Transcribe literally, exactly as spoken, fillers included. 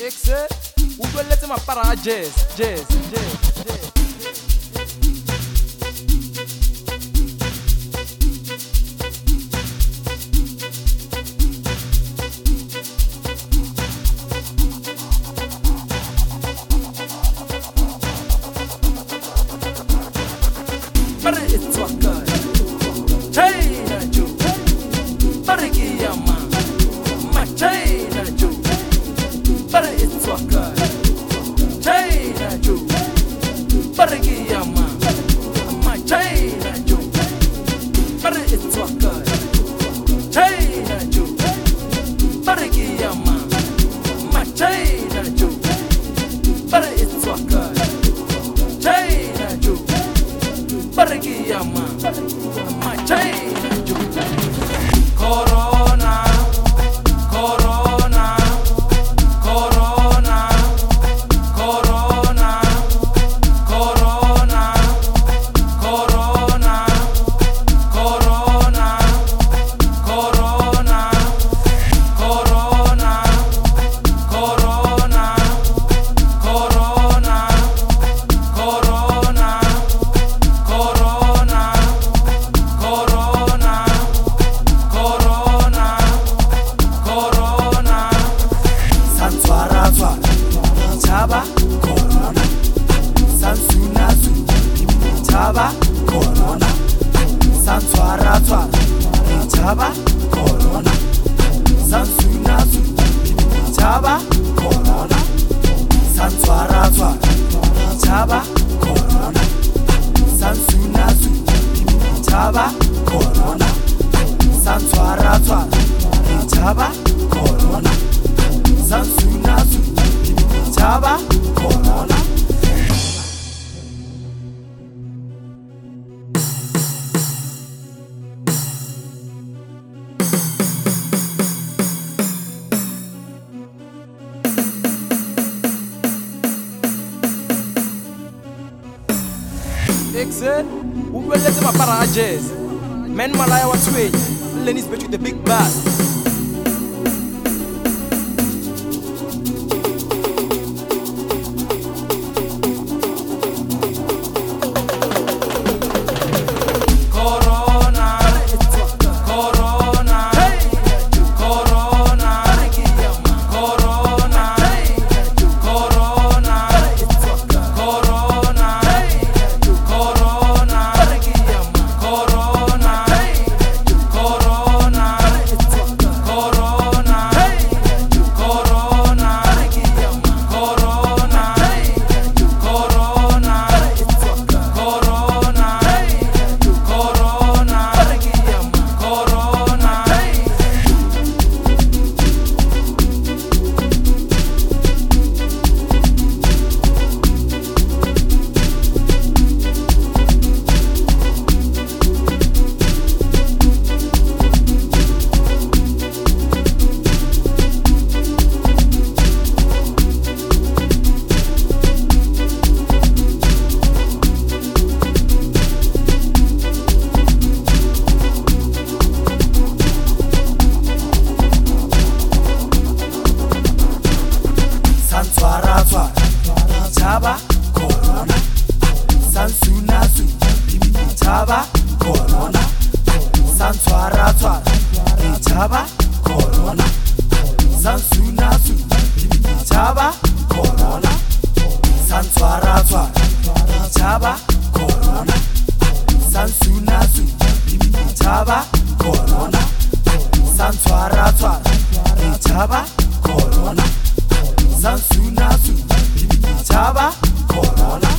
Exe, ukwelete mapara jazz, jazz, jazz, jazz. Pare itwaka, China Joe, pare kiyama, ma China Joe, pare itwaka, China Joe, pare kiyama, ma China Joe, pare itwaka, China Joe, pare kiyama, ma China Joe, pare itwaka, China Joe. Parigiyama, ma China Joe. Corona, Corona, Corona, Corona, Corona, Corona, Corona, Corona, Corona, Corona, Corona, Corona. Corona, Corona, Corona, Corona. Sanswara swara, chaba Corona. Sansunasu, chaba Corona. Sanswara swara, chaba Corona. Sansunasu, chaba Corona. Sanswara swara, chaba Corona. Sansunasu, chaba Corona. Sanswara swara, chaba Corona. Sansunasu, chaba Corona. Exe, ukwelete mapara jazz. Men malaya watwe, Lenny's bet you the big bass. Corona, Corona, Corona, Corona, Corona, Corona. Corona, Corona, Corona, chaba Corona. Sansunasu, chaba Corona. Sanswara swara, chaba Corona. Sansunasu, chaba Corona. Sanswara swara, chaba Corona. Sansunasu, chaba Corona. Sanswara swara, chaba Corona. Sansunasu, chaba Corona.